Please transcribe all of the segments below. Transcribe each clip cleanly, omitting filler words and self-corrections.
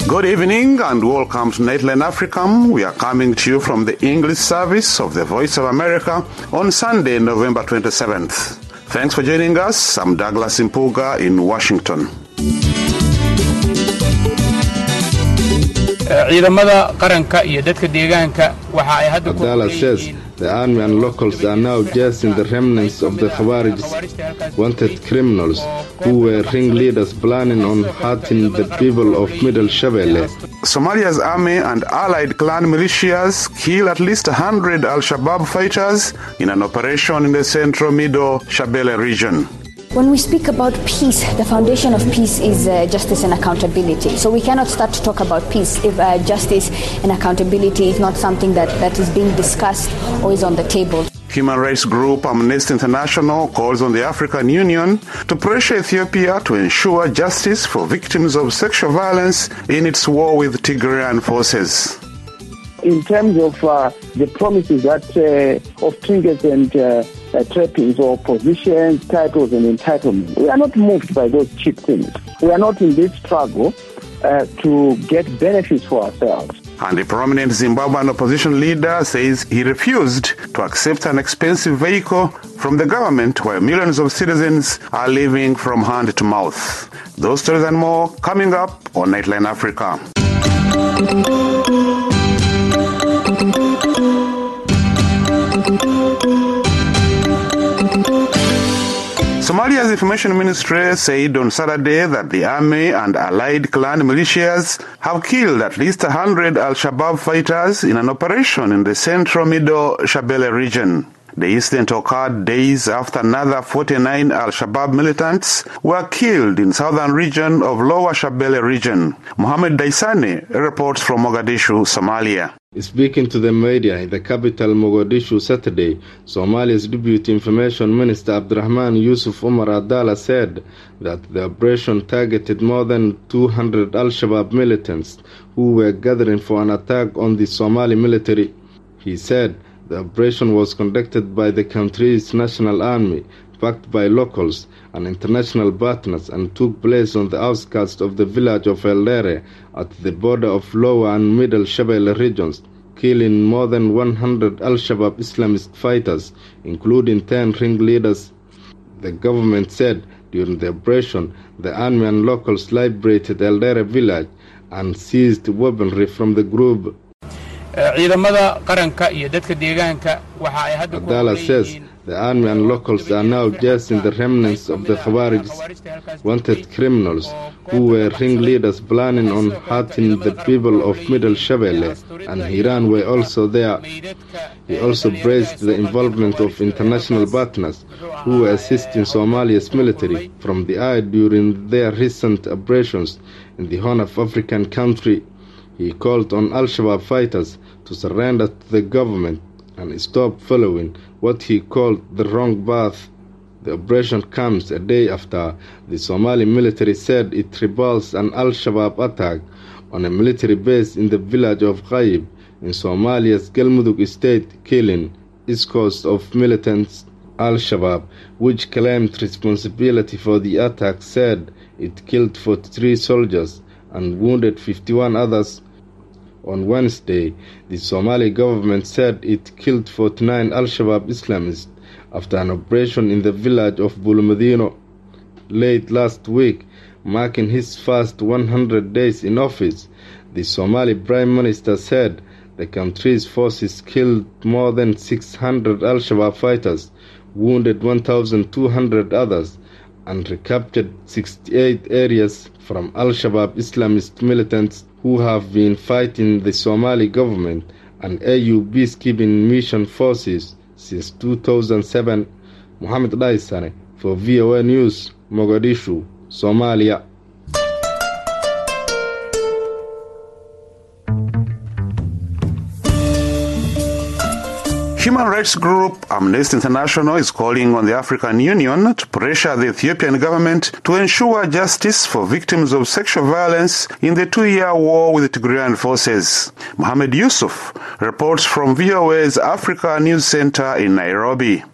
Good evening and welcome to Nightline Africa. We are coming to you from the English service of the Voice of America on Sunday, November 27th. Thanks for joining us. I'm Douglas Impuga in Washington. ciidamada qaranka iyo dadka deegaanka waxa ay hadda ku Abdallah says the army and locals are now chasing the remnants of the Khawarij wanted criminals who were ringleaders planning on hurting the people of Middle Shabelle. Somalia's army and allied clan militias killed at least 100 Al-Shabaab fighters in an operation in the central Middle Shabelle region. When we speak about peace, the foundation of peace is justice and accountability. So we cannot start to talk about peace if justice and accountability is not something that is being discussed or is on the table. Human rights group Amnesty International calls on the African Union to pressure Ethiopia to ensure justice for victims of sexual violence in its war with Tigrayan forces. In terms of the promises that of trinkets and trappings or positions, titles and entitlements, we are not moved by those cheap things. We are not in this struggle to get benefits for ourselves. And the prominent Zimbabwean opposition leader says he refused to accept an expensive vehicle from the government while millions of citizens are living from hand to mouth. Those stories and more coming up on Nightline Africa. Somalia's information ministry said on Saturday that the army and allied clan militias have killed at least 100 Al-Shabaab fighters in an operation in the central Middle Shabelle region. The incident occurred days after another 49 Al-Shabaab militants were killed in southern region of Lower Shabelle region. Mohammed Daisani reports from Mogadishu, Somalia. Speaking to the media in the capital Mogadishu Saturday, Somalia's Deputy Information Minister Abdurrahman Yusuf Umar Abdallah said that the operation targeted more than 200 Al-Shabaab militants who were gathering for an attack on the Somali military. He said the operation was conducted by the country's national army, backed by locals and international partners, and took place on the outskirts of the village of Eldere at the border of Lower and Middle Shabelle regions, killing more than 100 Al-Shabaab Islamist fighters, including 10 ringleaders. The government said during the operation, the army and locals liberated Eldere village and seized weaponry from the group. ciidamada qaranka iyo dadka deegaanka waxa ay hadda Abdallah says the army and locals are now chasing the remnants of the Khawarij wanted criminals who were ringleaders planning on hurting the people of Middle Shabelle, and Iran were also there. He also praised the involvement of international partners who were assisting Somalia's military from the eye during their recent operations in the Horn of African country. He called on Al-Shabaab fighters to surrender to the government and stop following what he called the wrong path. The operation comes a day after the Somali military said it repulsed an Al-Shabaab attack on a military base in the village of Ghaib in Somalia's Galmudug state, killing scores of militants. Al-Shabaab, which claimed responsibility for the attack, said it killed 43 soldiers and wounded 51 others. On Wednesday, the Somali government said it killed 49 Al-Shabaab Islamists after an operation in the village of Bulumadino. Late last week, marking his first 100 days in office, the Somali Prime Minister said the country's forces killed more than 600 Al-Shabaab fighters, wounded 1,200 others, and recaptured 68 areas from Al-Shabaab Islamist militants who have been fighting the Somali government and AU peacekeeping mission forces since 2007. Mohammed Daisane for VOA News, Mogadishu, Somalia. Human rights group Amnesty International is calling on the African Union to pressure the Ethiopian government to ensure justice for victims of sexual violence in the 2-year war with the Tigrayan forces. Mohammed Yusuf reports from VOA's Africa News Center in Nairobi.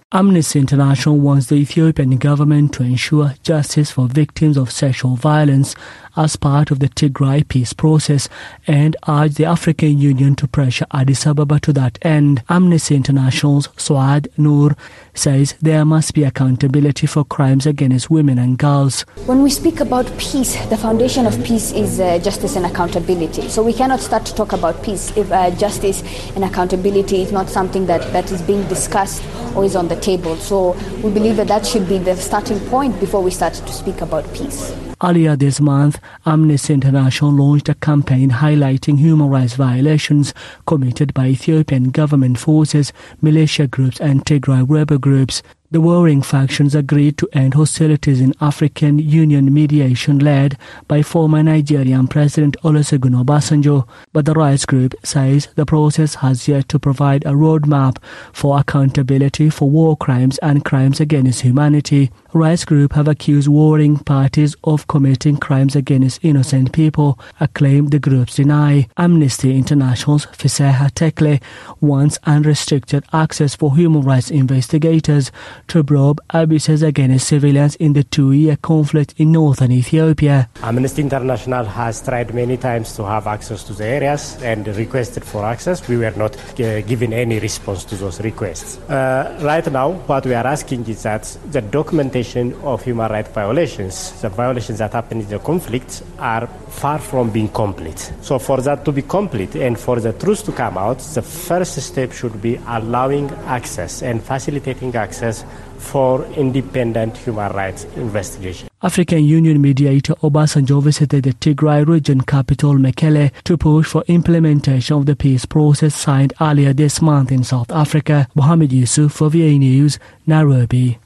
Amnesty International wants the Ethiopian government to ensure justice for victims of sexual violence as part of the Tigray peace process and urged the African Union to pressure Addis Ababa to that end. Amnesty International's Swad Noor says there must be accountability for crimes against women and girls. When we speak about peace, the foundation of peace is justice and accountability. So we cannot start to talk about peace if justice and accountability is not something that is being discussed or is on the table. So we believe that should be the starting point before we start to speak about peace. Earlier this month, Amnesty International launched a campaign highlighting human rights violations committed by Ethiopian government forces, militia groups and Tigray rebel groups. The warring factions agreed to end hostilities in African Union mediation led by former Nigerian President Olusegun Obasanjo, but the rights group says the process has yet to provide a roadmap for accountability for war crimes and crimes against humanity. Rights group have accused warring parties of committing crimes against innocent people, a claim the groups deny. Amnesty International's Fiseha Tekle wants unrestricted access for human rights investigators to probe abuses against civilians in the 2-year conflict in northern Ethiopia. Amnesty International has tried many times to have access to the areas and requested for access. We were not given any response to those requests. Right now, what we are asking is that the documentation of human rights violations, the violations that happen in the conflict, are far from being complete. So for that to be complete and for the truth to come out, the first step should be allowing access and facilitating access for independent human rights investigation. African Union mediator Obasanjo visited the Tigray region capital Mekele to push for implementation of the peace process signed earlier this month in South Africa. Mohammed Yusuf for VA News, Nairobi.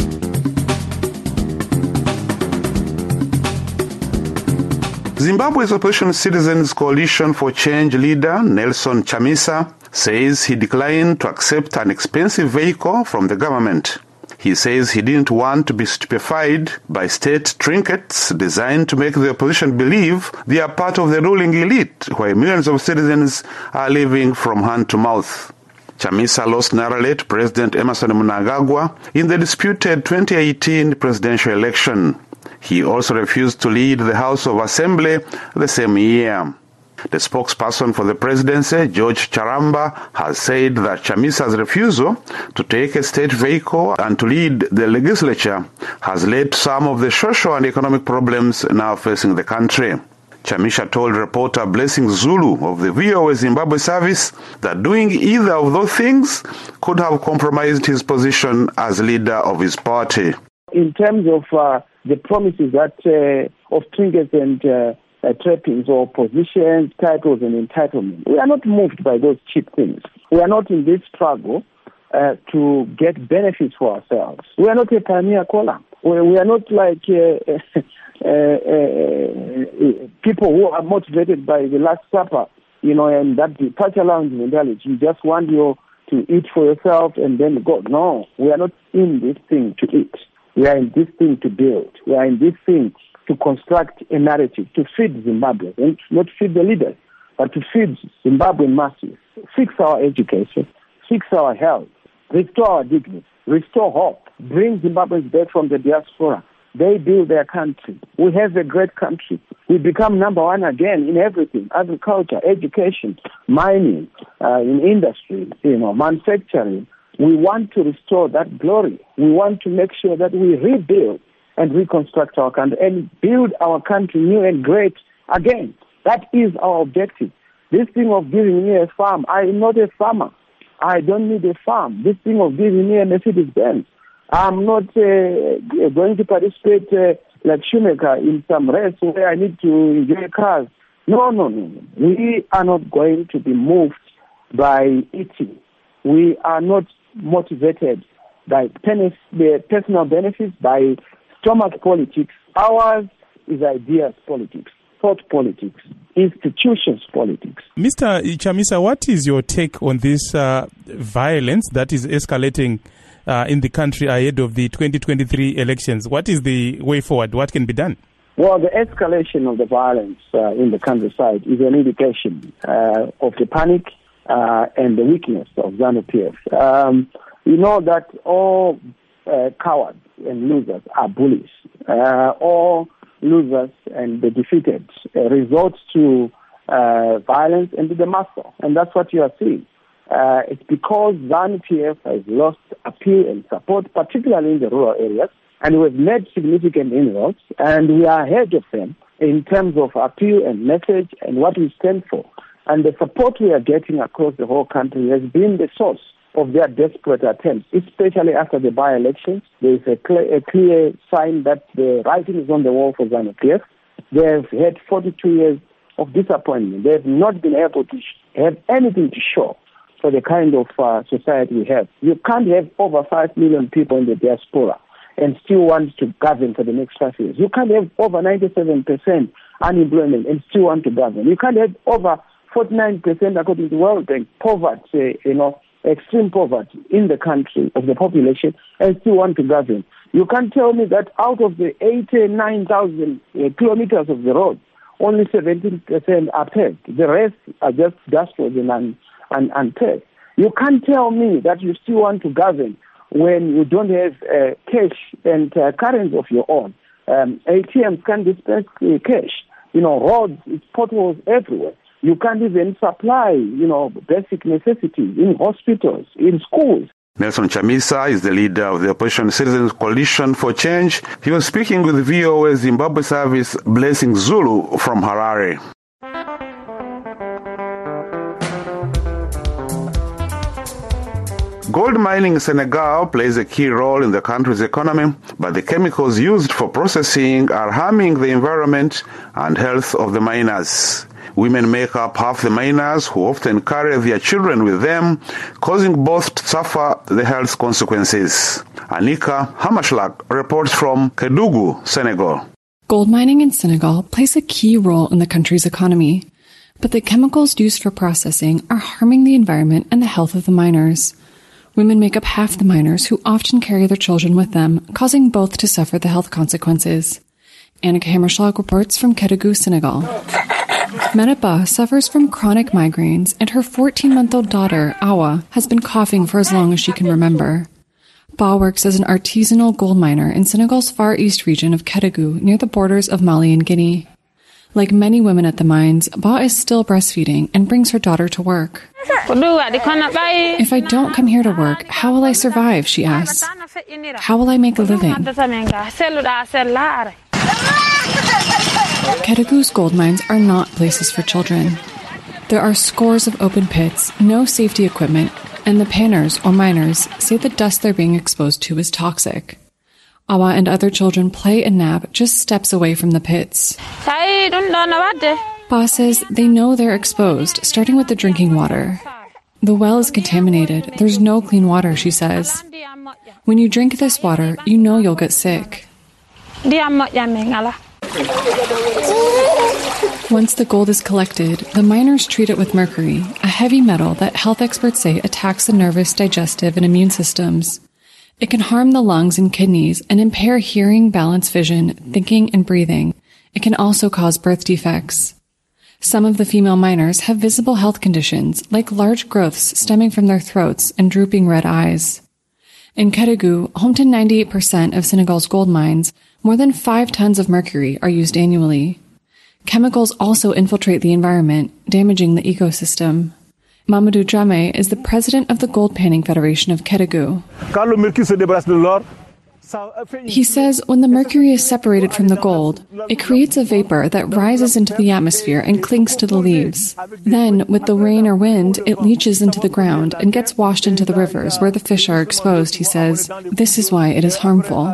Zimbabwe's Opposition Citizens Coalition for Change leader Nelson Chamisa says he declined to accept an expensive vehicle from the government. He says he didn't want to be stupefied by state trinkets designed to make the opposition believe they are part of the ruling elite, where millions of citizens are living from hand to mouth. Chamisa lost narrowly to President Emmerson Mnangagwa in the disputed 2018 presidential election. He also refused to lead the House of Assembly the same year. The spokesperson for the presidency, George Charamba, has said that Chamisa's refusal to take a state vehicle and to lead the legislature has led to some of the social and economic problems now facing the country. Chamisa told reporter Blessing Zulu of the VOA Zimbabwe service that doing either of those things could have compromised his position as leader of his party. In terms of the promises that of trinkets and trappings or positions, titles and entitlements, we are not moved by those cheap things. We are not in this struggle to get benefits for ourselves. We are not a pioneer column. We are not like people who are motivated by the Last Supper, and that departure lounge mentality. You just want to eat for yourself and then go. No, we are not in this thing to eat. We are in this thing to build. We are in this thing to construct a narrative, to feed Zimbabwe, and not feed the leaders, but to feed Zimbabwean masses, fix our education, fix our health, restore our dignity, restore hope, bring Zimbabweans back from the diaspora. They build their country. We have a great country. We become number one again in everything: agriculture, education, mining, in industry, manufacturing. We want to restore that glory. We want to make sure that we rebuild and reconstruct our country and build our country new and great again. That is our objective. This thing of giving me a farm, I am not a farmer. I don't need a farm. This thing of giving me a Mercedes-Benz, I'm not going to participate like Schumacher in some race where I need to enjoy cars. No. We are not going to be moved by eating. We are not motivated by personal benefits, by stomach politics. Ours is ideas politics, thought politics, institutions politics. Mr. Chamisa, what is your take on this violence that is escalating in the country ahead of the 2023 elections? What is the way forward? What can be done? Well, the escalation of the violence in the countryside is an indication of the panic and the weakness of ZANU-PF. You know that all cowards and losers are bullies. All losers and the defeated resort to violence and to the muscle. And that's what you are seeing. It's because ZANU-PF has lost appeal and support, particularly in the rural areas, and we've made significant inroads, and we are ahead of them in terms of appeal and message and what we stand for. And the support we are getting across the whole country has been the source of their desperate attempts, especially after the by-elections. There is a clear sign that the writing is on the wall for ZANU-PF. They have had 42 years of disappointment. They have not been able to have anything to show for the kind of society we have. You can't have over 5 million people in the diaspora and still want to govern for the next 5 years. You can't have over 97% unemployment and still want to govern. You can't have over 49%, according to the World Bank, poverty, extreme poverty in the country of the population and still want to govern. You can't tell me that out of the 89,000 kilometers of the road, only 17% are paved. The rest are just dust roads and unpaved. You can't tell me that you still want to govern when you don't have cash and currency of your own. ATMs can't dispense cash. Roads, it's potholes everywhere. You can't even supply, basic necessities in hospitals, in schools. Nelson Chamisa is the leader of the Opposition Citizens Coalition for Change. He was speaking with VOA Zimbabwe service Blessing Zulu from Harare. Gold mining in Senegal plays a key role in the country's economy, but the chemicals used for processing are harming the environment and health of the miners. Women make up half the miners, who often carry their children with them, causing both to suffer the health consequences. Anika Hamashlak reports from Kédougou, Senegal. Gold mining in Senegal plays a key role in the country's economy, but the chemicals used for processing are harming the environment and the health of the miners. Women make up half the miners, who often carry their children with them, causing both to suffer the health consequences. Annika Hammerschlag reports from Kédougou, Senegal. Menapa suffers from chronic migraines, and her 14-month-old daughter, Awa, has been coughing for as long as she can remember. Ba works as an artisanal gold miner in Senegal's far east region of Kédougou, near the borders of Mali and Guinea. Like many women at the mines, Ba is still breastfeeding and brings her daughter to work. If I don't come here to work, how will I survive, she asks. How will I make a living? Kédougou's gold mines are not places for children. There are scores of open pits, no safety equipment, and the panners, or miners, say the dust they're being exposed to is toxic. Awa and other children play and nap just steps away from the pits. Ba says they know they're exposed, starting with the drinking water. The well is contaminated. There's no clean water, she says. When you drink this water, you know you'll get sick. Once the gold is collected, the miners treat it with mercury, a heavy metal that health experts say attacks the nervous, digestive, and immune systems. It can harm the lungs and kidneys and impair hearing, balance, vision, thinking, and breathing. It can also cause birth defects. Some of the female miners have visible health conditions, like large growths stemming from their throats and drooping red eyes. In Kédougou, home to 98% of Senegal's gold mines, more than 5 tons of mercury are used annually. Chemicals also infiltrate the environment, damaging the ecosystem. Mamadou Dramé is the president of the Gold Panning Federation of Kédougou. He says when the mercury is separated from the gold, it creates a vapor that rises into the atmosphere and clings to the leaves. Then, with the rain or wind, it leaches into the ground and gets washed into the rivers where the fish are exposed, he says. This is why it is harmful.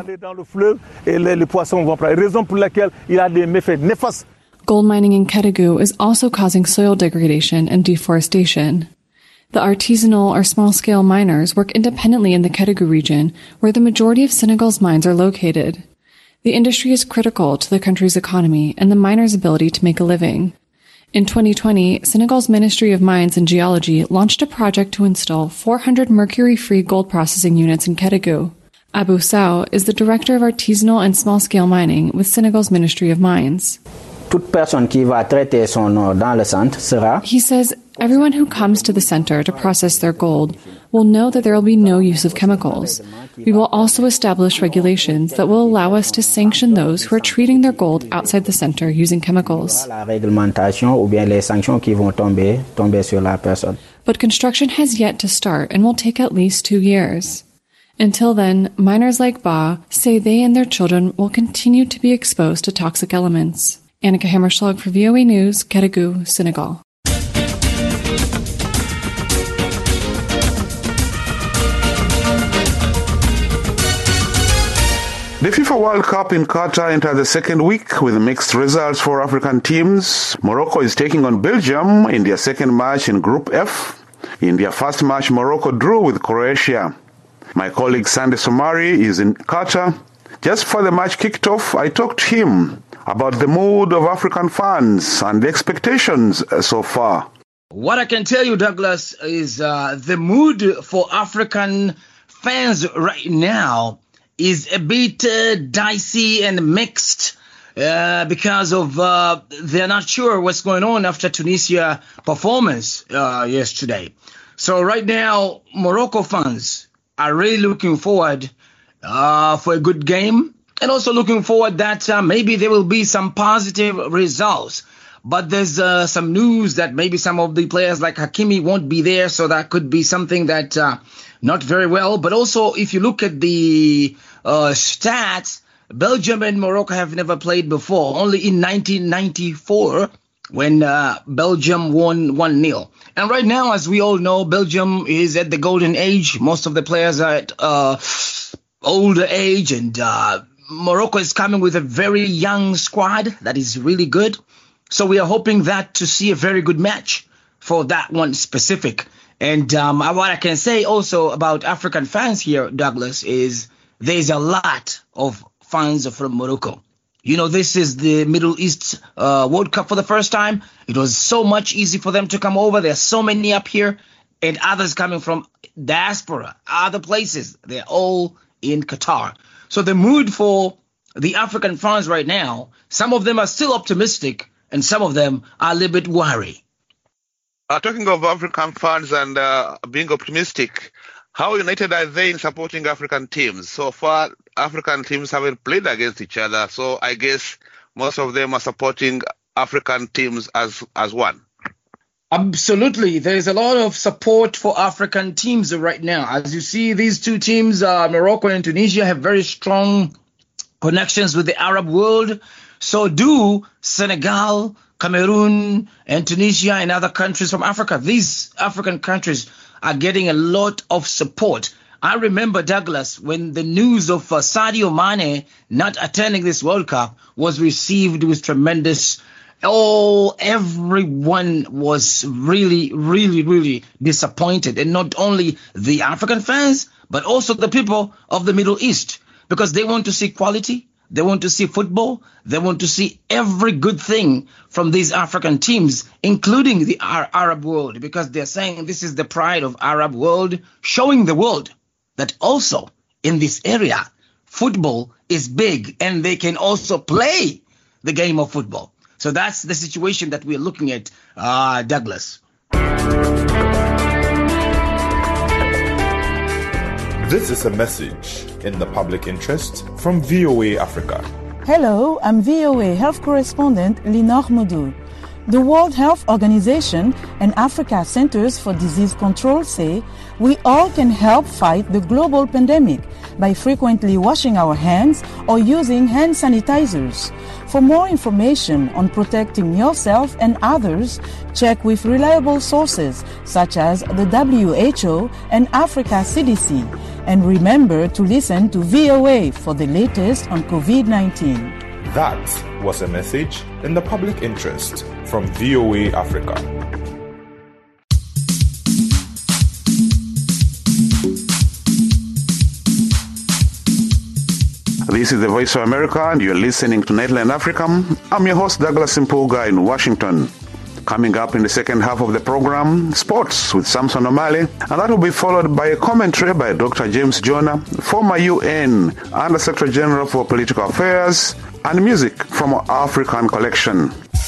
Gold mining in Kédougou is also causing soil degradation and deforestation. The artisanal or small-scale miners work independently in the Kédougou region, where the majority of Senegal's mines are located. The industry is critical to the country's economy and the miners' ability to make a living. In 2020, Senegal's Ministry of Mines and Geology launched a project to install 400 mercury-free gold processing units in Kédougou. Abou Sow is the director of artisanal and small-scale mining with Senegal's Ministry of Mines. toute personne qui va traiter son or dans le centre sera. He says everyone who comes to the center to process their gold will know that there will be no use of chemicals. We will also establish regulations that will allow us to sanction those who are treating their gold outside the center using chemicals. La réglementation ou bien les sanctions qui vont tomber sur la personne. But construction has yet to start and will take at least 2 years. Until then, miners like Ba say they and their children will continue to be exposed to toxic elements. Annika Hammerschlag for VOA News, Kédougou, Senegal. The FIFA World Cup in Qatar entered the second week with mixed results for African teams. Morocco is taking on Belgium in their second match in Group F. In their first match, Morocco drew with Croatia. My colleague Sande Somari is in Qatar. Just before the match kicked off, I talked to him about the mood of African fans and the expectations so far. What I can tell you, Douglas, is the mood for African fans right now is a bit dicey and mixed because of they're not sure what's going on after Tunisia performance yesterday. So right now, Morocco fans are really looking forward for a good game and also looking forward that maybe there will be some positive results. But there's some news that maybe some of the players like Hakimi won't be there, so that could be something that not very well. But also, if you look at the stats, Belgium and Morocco have never played before, only in 1994 when Belgium won 1-0. And right now, as we all know, Belgium is at the golden age. Most of the players are at older age, and Morocco is coming with a very young squad that is really good. So we are hoping that to see a very good match for that one specific. And what I can say also about African fans here, Douglas, is there's a lot of fans from Morocco. You know, this is the Middle East World Cup for the first time. It was so much easy for them to come over. There's so many up here and others coming from diaspora, other places. They're all in Qatar. So the mood for the African fans right now, some of them are still optimistic and some of them are a little bit worried. Talking of African fans and being optimistic, how united are they in supporting African teams? So far, African teams haven't played against each other, so I guess most of them are supporting African teams as one. Absolutely. There's a lot of support for African teams right now. As you see, these two teams, Morocco and Tunisia, have very strong connections with the Arab world. So do Senegal, Cameroon, and Tunisia and other countries from Africa. These African countries are getting a lot of support. I remember, Douglas, when the news of Sadio Mane not attending this World Cup was received with tremendous... everyone was really, really, really disappointed. And not only the African fans, but also the people of the Middle East, because they want to see quality. They want to see football. They want to see every good thing from these African teams, including the Arab world, because they're saying this is the pride of Arab world, showing the world that also in this area, football is big and they can also play the game of football. So that's the situation that we're looking at, Douglas. This is a message in the public interest from VOA Africa. Hello, I'm VOA Health Correspondent Linor Moudou. The World Health Organization and Africa Centers for Disease Control say we all can help fight the global pandemic by frequently washing our hands or using hand sanitizers. For more information on protecting yourself and others, check with reliable sources such as the WHO and Africa CDC. And remember to listen to VOA for the latest on COVID-19. That was a message in the public interest from VOA Africa. This is the Voice of America, and you're listening to Nightline Africa. I'm your host, Douglas Mpuga in Washington. Coming up in the second half of the program, sports with Samson O'Malley, and that will be followed by a commentary by Dr. James Jonah, former UN Under Secretary General for Political Affairs, and music from our African collection.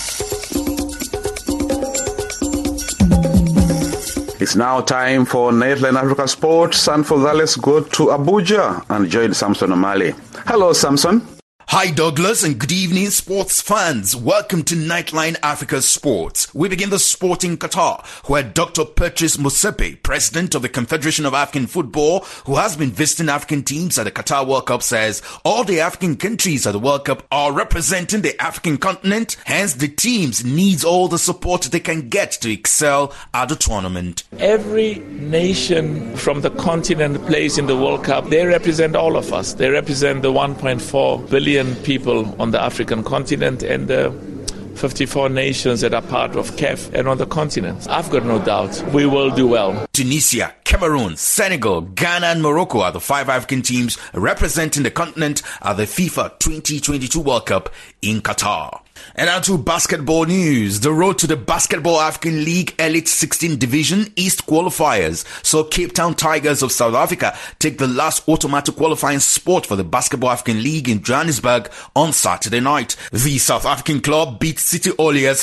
It's now time for Nightline Africa Sports, and for that, let's go to Abuja and join Samson Omale. Hello, Samson. Hi Douglas, and good evening sports fans. Welcome to Nightline Africa Sports. We begin the sport in Qatar, where Dr. Patrice Motsepe, president of the Confederation of African Football, who has been visiting African teams at the Qatar World Cup, says all the African countries at the World Cup are representing the African continent, hence the teams needs all the support they can get to excel at the tournament. Every nation from the continent plays in the World Cup. They represent all of us. They represent the 1.4 billion people on the African continent and the 54 nations that are part of CAF and on the continent. I've got no doubt we will do well. Tunisia, Cameroon, Senegal, Ghana and Morocco are the 5 African teams representing the continent at the FIFA 2022 World Cup in Qatar. And now to basketball news. The road to the Basketball African League Elite 16 Division East qualifiers saw Cape Town Tigers of South Africa take the last automatic qualifying spot for the Basketball African League in Johannesburg on Saturday night. The South African club beat City Oilers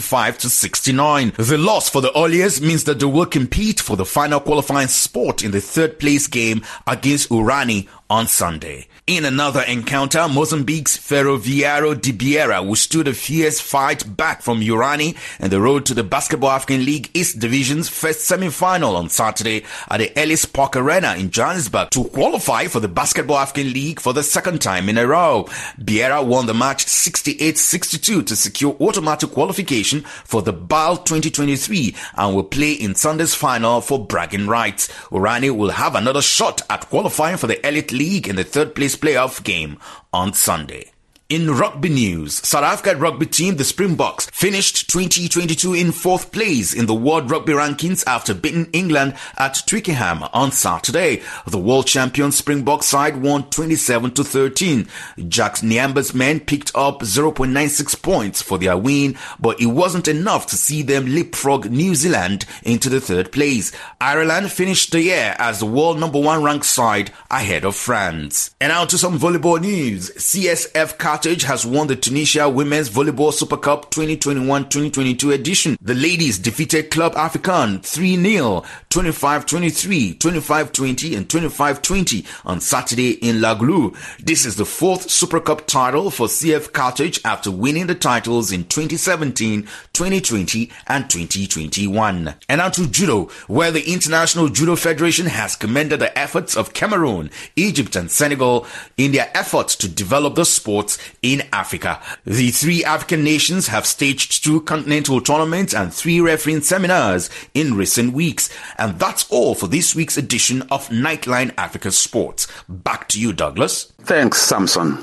75-69. The loss for the Oilers means that they will compete for the final qualifying spot in the third place game against Urani on Sunday. In another encounter, Mozambique's Ferroviário de Beira withstood a fierce fight back from Urani and the road to the Basketball African League East Division's first semi-final on Saturday at the Ellis Park Arena in Johannesburg to qualify for the Basketball African League for the second time in a row. Beira won the match 68-62 to secure automatic qualification for the BAL 2023 and will play in Sunday's final for bragging rights. Urani will have another shot at qualifying for the Elite League in the third place playoff game on Sunday. In rugby news, South Africa rugby team, the Springboks, finished 2022 in 4th place in the World Rugby Rankings after beating England at Twickenham on Saturday. The world champion Springbok side won 27-13. Jacques Niamba's men picked up 0.96 points for their win, but it wasn't enough to see them leapfrog New Zealand into the 3rd place. Ireland finished the year as the world number 1 ranked side ahead of France. And now to some volleyball news. CSF Carthage has won the Tunisia Women's Volleyball Super Cup 2021-2022 edition. The ladies defeated Club Africain 3-0, 25-23, 25-20 and 25-20 on Saturday in Laglou. This is the 4th Super Cup title for CF Carthage after winning the titles in 2017, 2020 and 2021. And now to judo, where the International Judo Federation has commended the efforts of Cameroon, Egypt and Senegal in their efforts to develop the sports in Africa. The 3 African nations have staged 2 continental tournaments and 3 refereeing seminars in recent weeks. And that's all for this week's edition of Nightline Africa Sports. Back to you, Douglas. Thanks, Samson.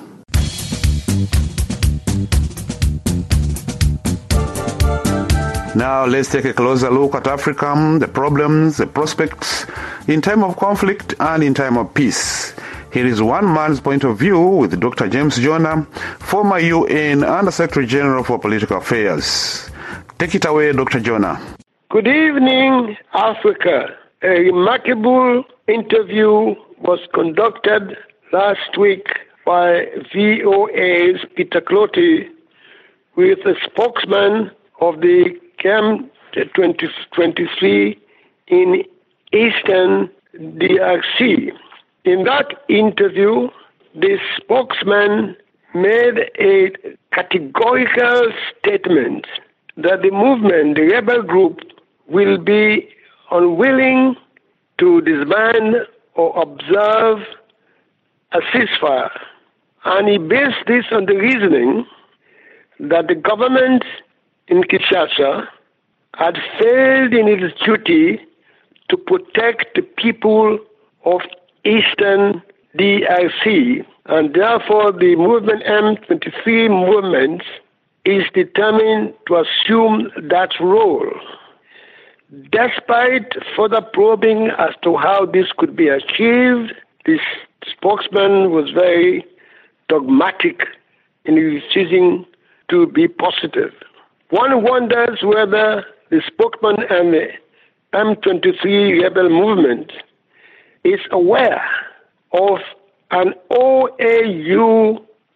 Now let's take a closer look at Africa, the problems, the prospects in time of conflict and in time of peace. Here is one man's point of view with Dr. James Jonah, former UN Under-Secretary General for Political Affairs. Take it away, Dr. Jonah. Good evening, Africa. A remarkable interview was conducted last week by VOA's Peter Clotty with a spokesman of the CAM 2023 in Eastern DRC. In that interview, the spokesman made a categorical statement that the movement, the rebel group, will be unwilling to disband or observe a ceasefire. And he based this on the reasoning that the government in Kinshasa had failed in its duty to protect the people of Eastern DRC, and therefore the movement M23 movement is determined to assume that role. Despite further probing as to how this could be achieved, this spokesman was very dogmatic in refusing to be positive. One wonders whether the spokesman and the M23 rebel movement is aware of an OAU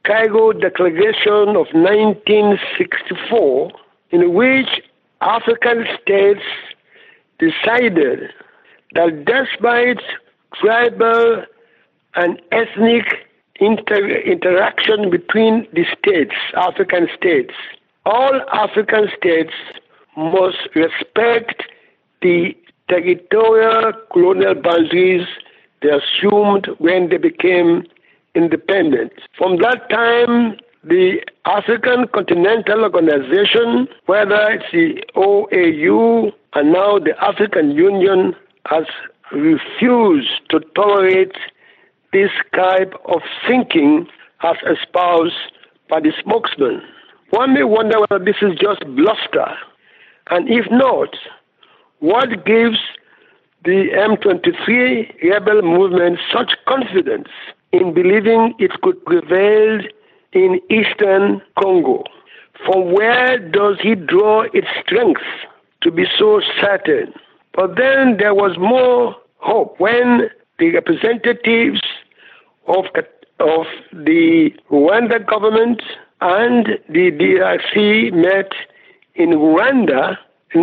Cairo Declaration of 1964, in which African states decided that despite tribal and ethnic interaction between the states, African states, all African states must respect the territorial colonial boundaries they assumed when they became independent. From that time, the African Continental Organization, whether it's the OAU and now the African Union, has refused to tolerate this type of thinking as espoused by the spokesman. One may wonder whether this is just bluster, and if not, what gives the M23 rebel movement such confidence in believing it could prevail in eastern Congo? From where does he draw its strength to be so certain? But then there was more hope when the representatives of the Rwanda government and the DRC met in Rwanda,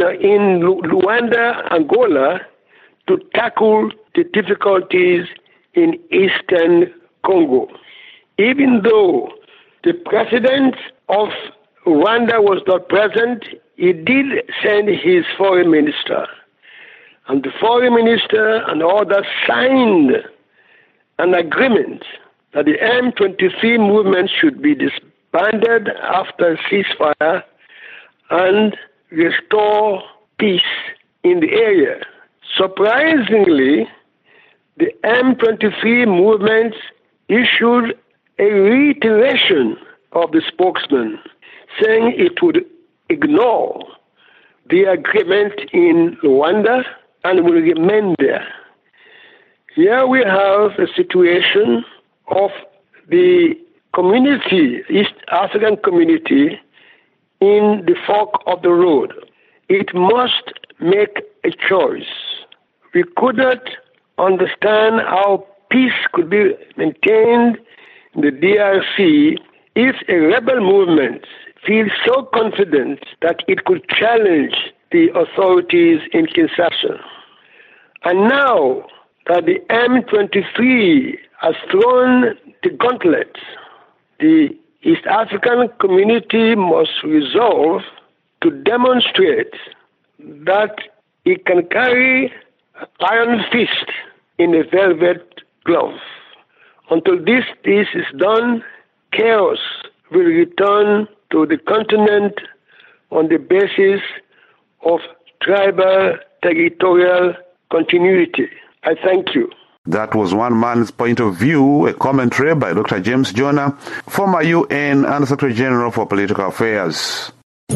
Angola, to tackle the difficulties in eastern Congo. Even though the president of Rwanda was not present, he did send his foreign minister. And the foreign minister and others signed an agreement that the M23 movement should be disbanded after ceasefire and restore peace in the area. Surprisingly, the M23 movement issued a reiteration of the spokesman, saying it would ignore the agreement in Rwanda and will remain there. Here we have a situation of the community, East African community, in the fork of the road. It must make a choice. We could not understand how peace could be maintained in the DRC if a rebel movement feels so confident that it could challenge the authorities in Kinshasa. And now that the M23 has thrown the gauntlet, the East African community must resolve to demonstrate that it can carry iron fist in a velvet glove. Until this is done, chaos will return to the continent on the basis of tribal territorial continuity. I thank you. That was one man's point of view, a commentary by Dr. James Jonah, former UN Under Secretary General for Political Affairs.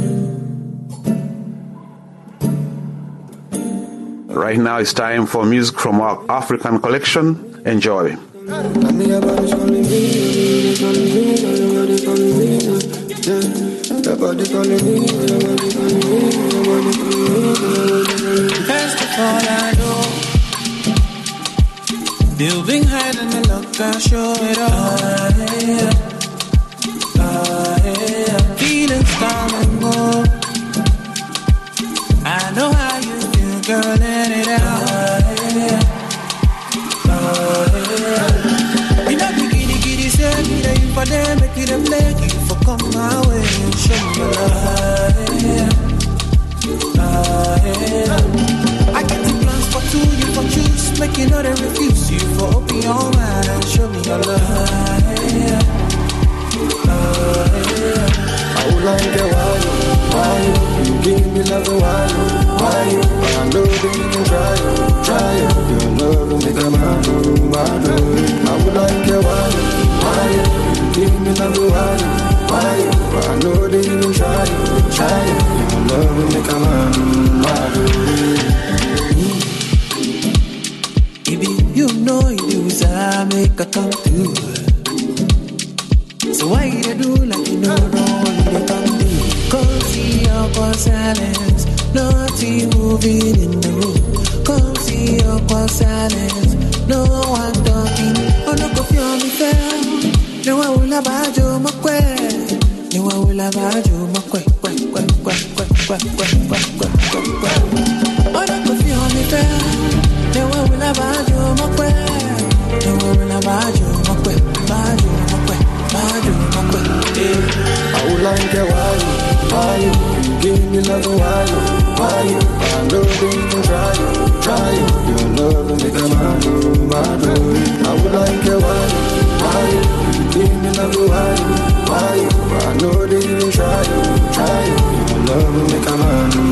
Right now it's time for music from our African collection. Enjoy. Building high and the luck, I'll show it all. Feeling strong and bold. I know how you feel, girl, let it out. You know the giddy say me that you for them, make it a play. You for come my way and show me love. I get the plans for two, you for choose. Make you know they refuse you for open your mind and show me your love. I would like to why you give me love, why you, I know that you can try your love will make a man, I would like to why you give me love, why you, I know that you can try your love will make a man, Baby, you know you desire make a come through. So why you do like you know what you come do? Come see your silence, nothing moving in the room. Come see your silence, no one talking. Oh no, go feel me fair. No one will about you. Why you give me love? Why you? I know they can try you. Your love will make a man do. I would like it. Why you give me love? Why you? I know they can try you. Your love will make a man do.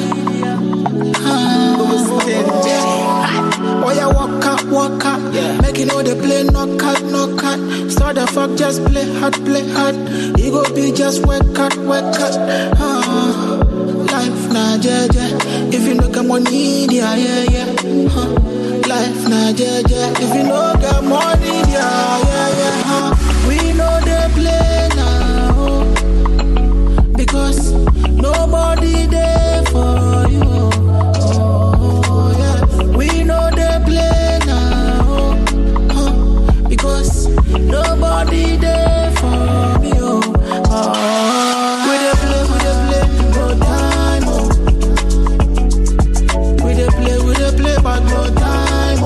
Walk up, make Make you know they play knockout. Start the fuck, just play hard. You go be just work hard. Life na jeje. If you no get money, yeah. Life na jeje. If you no get money, yeah. We know they play now because nobody there for you. Oh yeah. We know they play now because nobody there for me. We dey play, no time. We dey play, but no time.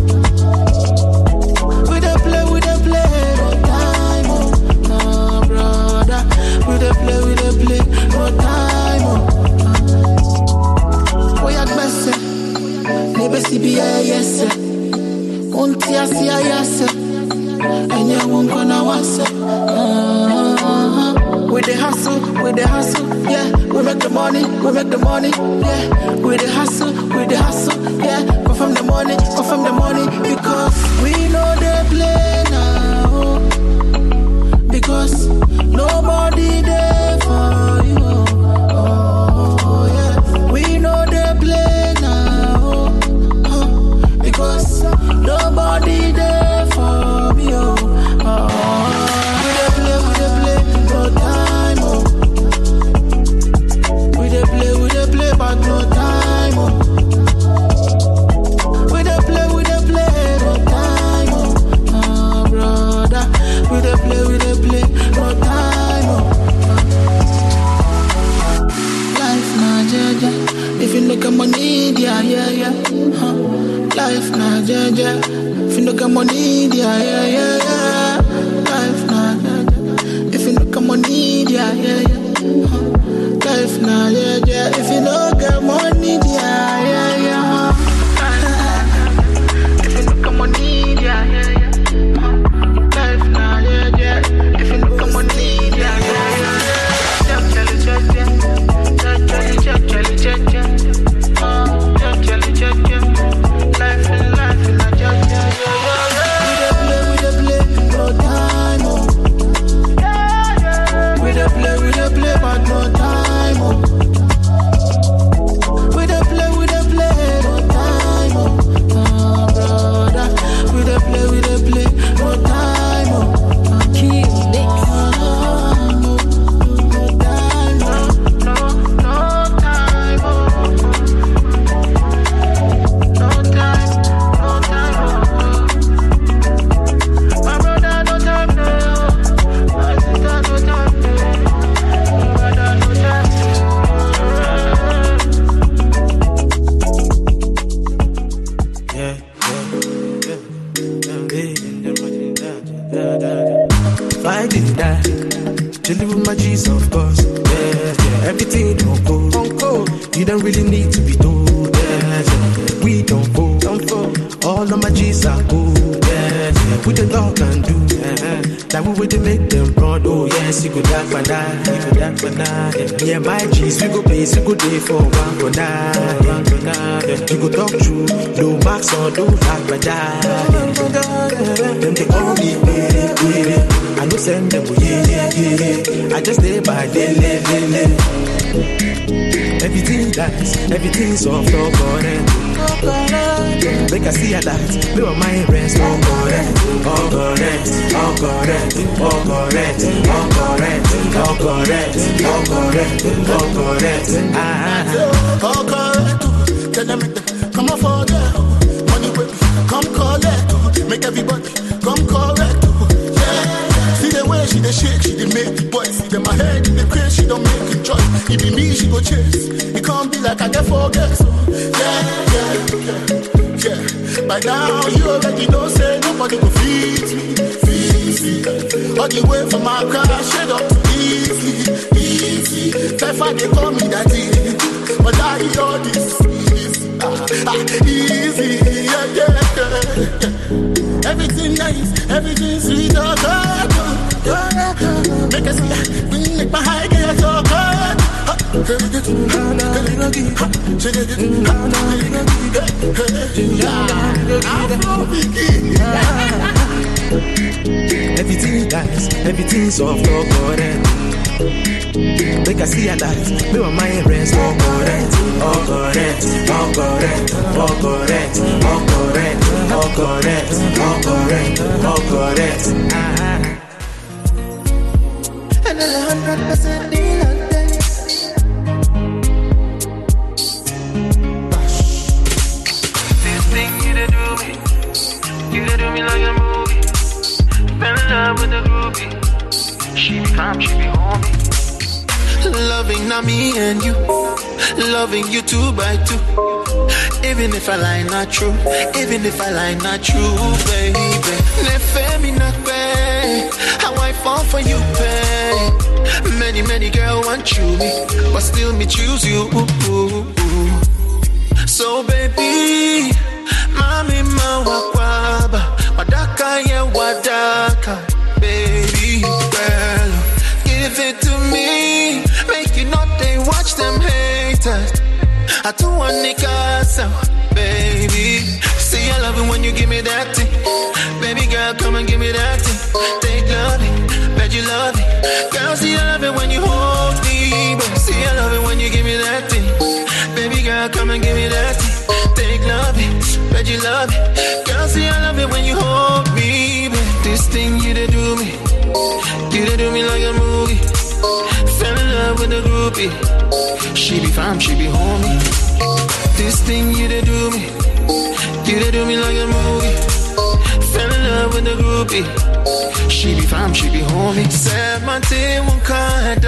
We dey play, no time. Oh, brother. We dey play, no time. Oh, yeah, gbese. Nebe CBA, yes. Untia siya, yes. And you won't gonna wasa. With the hustle, yeah. We make the money, yeah. With the hustle, yeah. Confirm the money, because we know they play now. Because nobody there for you. Oh yeah. We know they play now. Because nobody there for me. We dey play, no time. We dey play, but no time. We dey play, no time. Brother. We dey play, no time. Life na jeje. If you look at money, yeah. Life na jeje. If you look at money, yeah. Life na jeje. If you look at money, yeah. Life na jeje. If you look at money, yeah. If you look at money, yeah. Life na jeje. If you look at money, yeah. You don't really need to be told, yeah. We don't fold. All of my G's are good, yeah. We the dog and do, yeah. That we would make them proud, oh yes. You go dark for that, Me and my G's, we go place, we go day for one for that. You go talk true, no marks or no dark for that. Them they call me, I no send them, yeah. I just stay by, daily. Everything dies, everything's off, no correct. Make I see a light, make my mind rest, all correct. All correct, tell them come on for them. Money baby, come collect, make everybody come correct. See the way she dey shake, she dey make the boys see them ahead in the craze, she don't make a choice. It be me, she go chase. It can't be like I get forget. So yeah. By now you already know, say nobody go feed me. All the way from my car, shade up to easy. Therefore they call me daddy, but I all this easy. Yeah. Everything nice, everything sweet, oh God. Make us make my high get so good. Everything nice, everything soft, all correct. Make I see a light, make my mind rest. All correct, all correct, all correct, all correct, all correct, all correct, all correct, all correct. And then 100% deal on that. This thing you done do me, you done do me like a movie. Fell in love with the groupie. She be calm, she be homie. Loving not me and you, loving you 2 by 2. Even if I lie not true, even if I lie not true, baby. Never me not pay, how I fall for you, pay. Many girls want you me, but still me choose you. So baby, mami mawakwaba, wadaka ya wadaka, baby girl, give it to me. Make you not they watch them haters. I don't want niggas, baby. See I love it when you give me that thing. Baby girl, come and give me that thing. Take love it, bet you love it. Girl, see I love it when you hold me. But see I love it when you give me that thing. Baby girl, come and give me that thing. Take love it, bet you love it. Girl, see I love it when you hold me. But this thing you done do me, you done do me like a movie. Fell in love with a groupie. She be fine, she be homie. This thing you done do me, you done do me like a movie. Fell in love with a groupie. She be fine, she be homie. Said my day won't come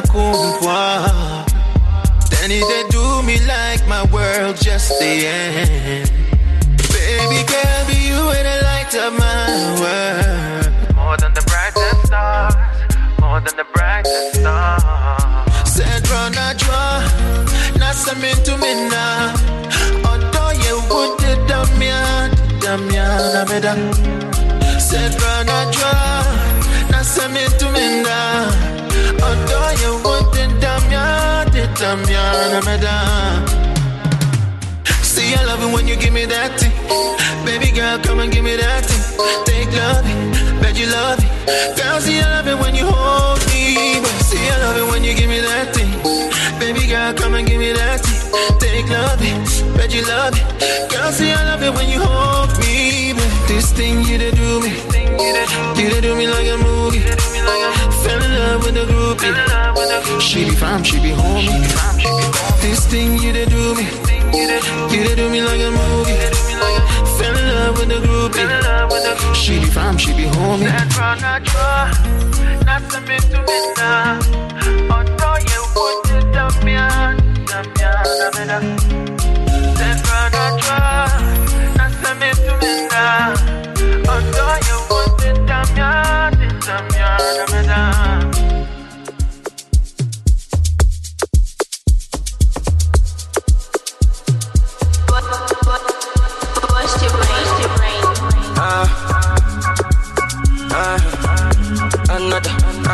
back. Then they do me like my world just the end. Baby girl, be you and the light of my world. More than the brightest stars, more than the brightest stars. Said run a draw, not something to me now. Although you would the Damian, Ameda. Said run a draw, not something to me now. Although you would the Damian, Ameda. See I love it when you give me that thing. Baby girl, come and give me that thing. Take love it, bet you love it. Girl, see I love it when you hold me. But see I love it when you give me that thing. Baby girl, come and give me that thing. Take love it, bet you love it. Girl, see I love it when you hold me. But this thing you done do me, you done do me like a movie. Fell in love with a groupie. She be fine, she be homie. This thing you done do me, you done do me like a movie. Fell in love with a groupie. She be fine, she be homie. That run a draw, not something to me now. Although you would the Damian, Ameda. That run a draw, not something to me now. Although you would the Damian, Ameda. Another,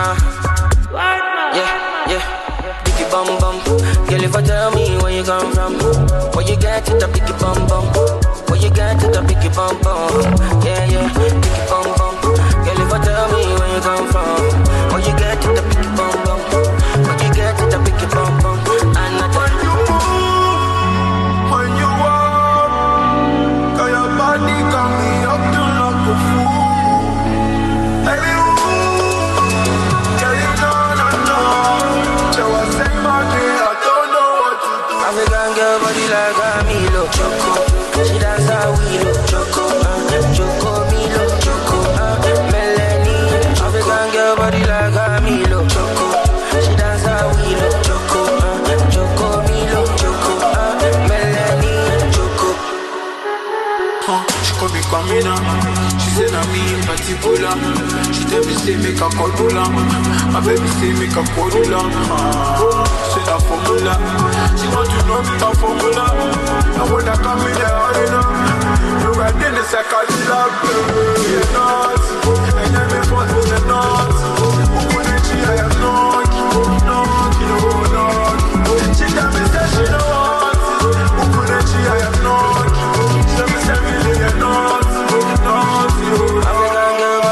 yeah, biggie bum bum. Girl, if I tell me where you come from, where you get it, a biggie bum bum. Where you get it, a biggie bum bum. Yeah, biggie bum bum. Girl, if I tell me where you come from, where you get it, a biggie bum bum. Where you get it, a biggie bum bum. Another. When you walk, girl, your body got me up to like a fool. Baby, African girl body like a Milo Choco. She dance how we look Choco. Choco Milo Choco. Melanie. African girl body like a Milo Choco. She dance how we look Choco. Choco Milo Choco. Melanie Choco. She could be coming up. She said I'm me in particular. She tell me say make a cordula. My baby say make a cordula. Say that formula. She want to know me that formula. And when I come in the arena, you right in the second love. You're not. And then me force with the nuts. Who couldn't she? I am not. She tell me say she don't want. Who couldn't she? I am not. She tell me say really you're not. African girl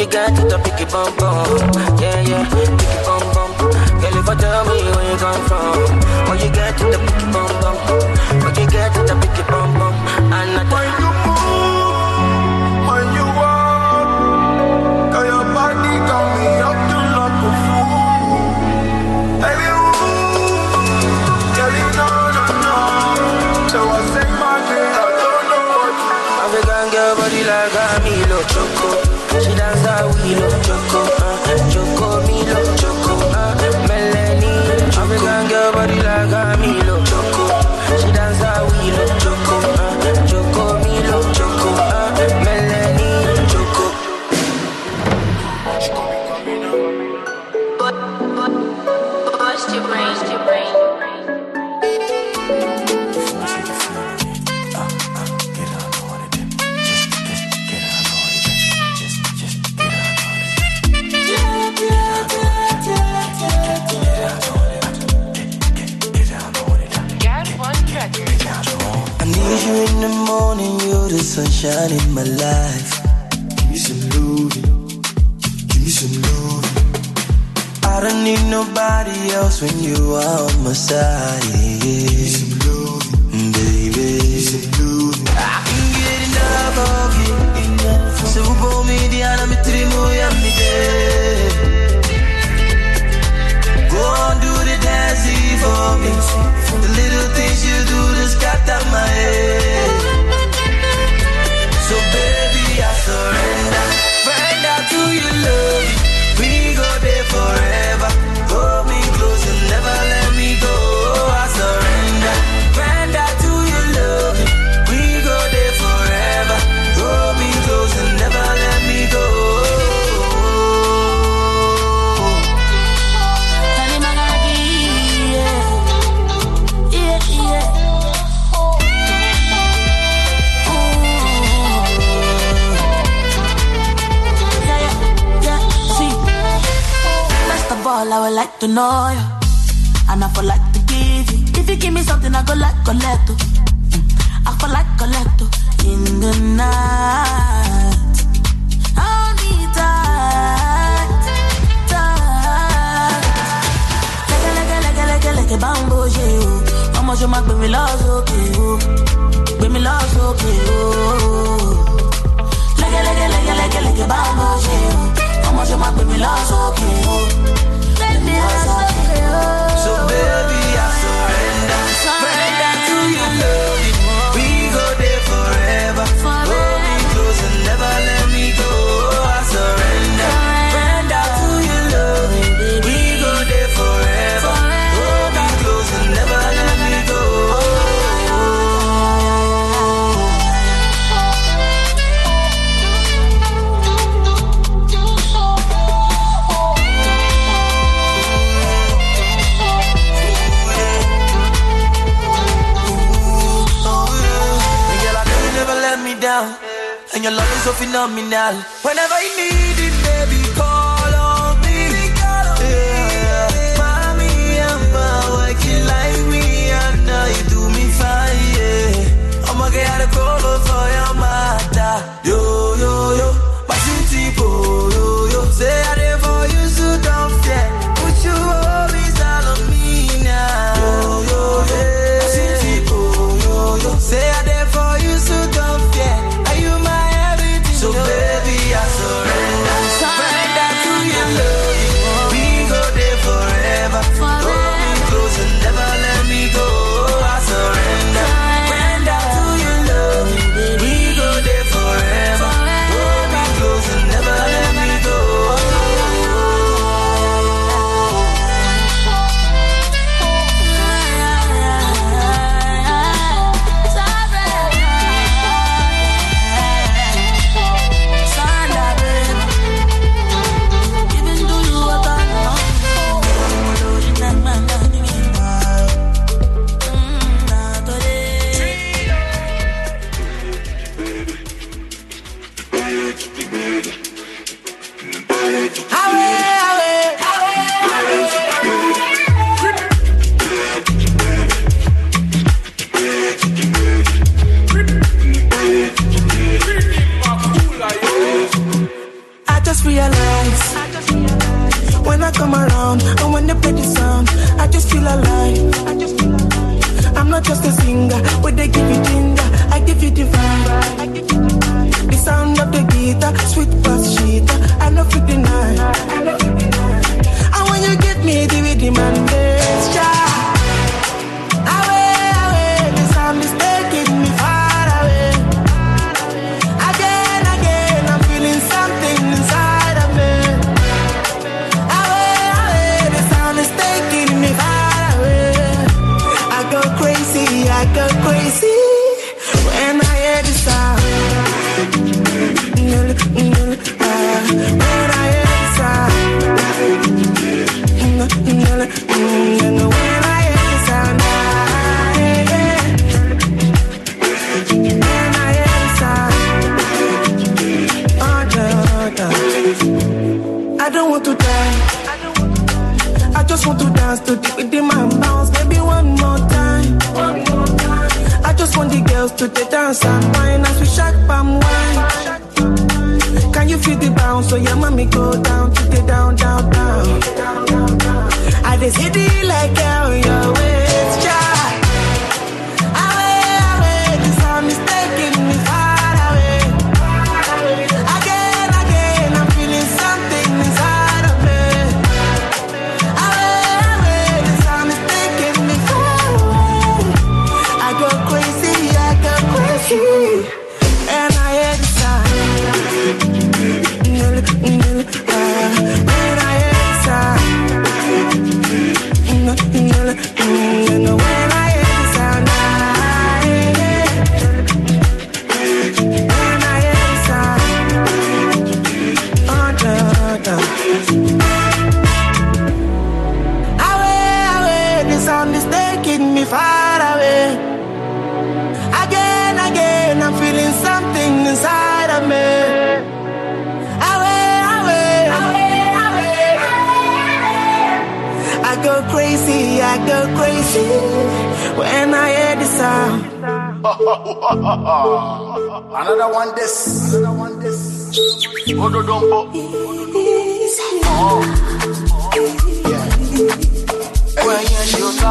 you got it, pick it bum bum. Yeah, yeah, pick it bum bum. Girl, if I tell me where you come from, oh, you got it, pick it bum bum. Oh, you got it, pick it bum bum. And I when you move, when you walk, girl, your body got me up to like a fool. Baby, girl, you know. So I say my name, I don't know what. African girl, body like a Milo Choco. She dance a wheel of Choco, Choco, Milo Choco, Melanie. African girl, body like a Milo Choco. She dance a wheel of Choco, Choco, Milo Choco, Melanie Choco. Bust your brain. I need you in the morning, you're the sunshine in my life. Give me some loving, give me some loving. I don't need nobody else when you are on my side. Give me some loving, baby. Give me some loving. I can get enough of you. So for me, the enemy trimu yami day. Go on, do the dancing for me. The little things you do to scatter my head. So baby, I surrender. Surrender to your love. We go there forever. Hold me close and never let me go. I surrender. Surrender to your love. We go there forever. Hold me close and never let me go. I would like to know you, and I feel like to give you. If you give me something, I go like collect. I feel like collect in the night. I'll be tight. Like a bamboo, yeah. How much you make me lost, okay, me lost, okay, like a bamboo, yeah. How much you make me lost, okay, so baby, I surrender. Surrender to your love. We go there forever. Hold me close and never let me go. I surrender. Surrender to your love. We go there forever. Hold me close and never let me go. Down. And your love is so phenomenal. Whenever you need it, baby, call on me. Yeah. Mommy, I'm working like me. I know you do me fine, yeah. I'ma get a cover for your mother. Yo, yo, yo. My city boy, yo, yo. Say I did for you, so don't fear. Put you always all on me now. Yo, yo, yo. My city boy, yo, yo. Say I did for you, so don't fear. Are you my everything? So baby, I surrender. Surrender to your love. We go there forever. Hold me close and never let me go. I surrender. Surrender to your love. We go there forever. Hold me close and never let me go. just realize when I come around and when they play the sound, I just feel alive. I'm not just a singer, when they give you ginger, I give you the vibe. The sound of the guitar, sweet past cheetah, I know 59. And when you give me the rhythm and bass, away, the sound is taking me far away. Again, I'm feeling something inside of me. Away, the sound is taking me far away. I go crazy when I hear the sound. When I hear the sound. When I hear the sound. When I hear the sound. I don't want to die. I just want to dance to the rhythm and bounce. Maybe one more time. I just want the girls to the dance and wine as we shake palm wine. Can you feel the bounce? So your mommy go down to the down. I just hit it like hell, your waist, child. Away, the sound is taking me far away. Again, I'm feeling something inside of me. Away, the sound is taking me far away. I go crazy, and I hear the sound. When I hear the sound. When I hear the sound. When I hear the sound. Away, the sound is taking me far away. Again, I'm feeling something inside of me. Away. I go crazy when I hear the sound. Another one this. Ododombo. Yeah. When you shoot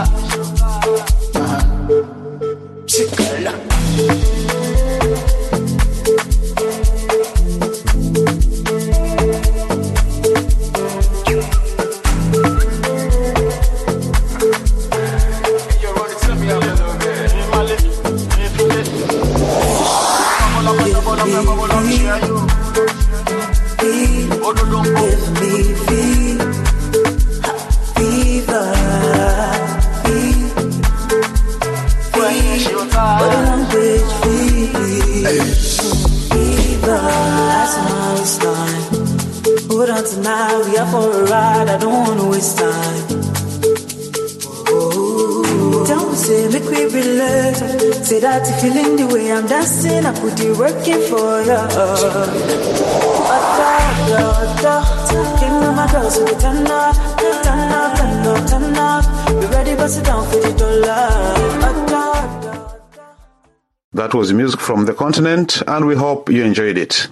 Chikala. Hold on tonight, we are for a ride, I don't wanna waste time. Don't say make we relax. Say that you feeling the way I'm dancing, I put it working for you. Give me my girls, so we turn up. Be ready, bust it down for the dollar. That was music from the continent, and we hope you enjoyed it.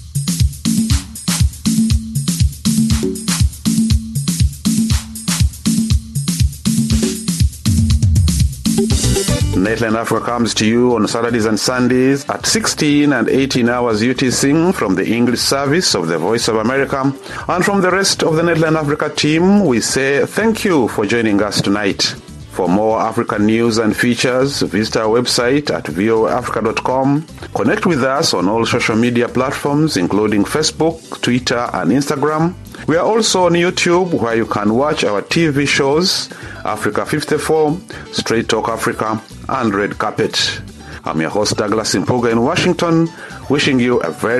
Nightline Africa comes to you on Saturdays and Sundays at 16 and 18 hours UTC from the English service of the Voice of America. And from the rest of the Nightline Africa team, we say thank you for joining us tonight. For more African news and features, visit our website at voaafrica.com. Connect with us on all social media platforms, including Facebook, Twitter, and Instagram. We are also on YouTube, where you can watch our TV shows, Africa 54, Straight Talk Africa, and Red Carpet. I'm your host, Douglas Impuga in Washington, wishing you a very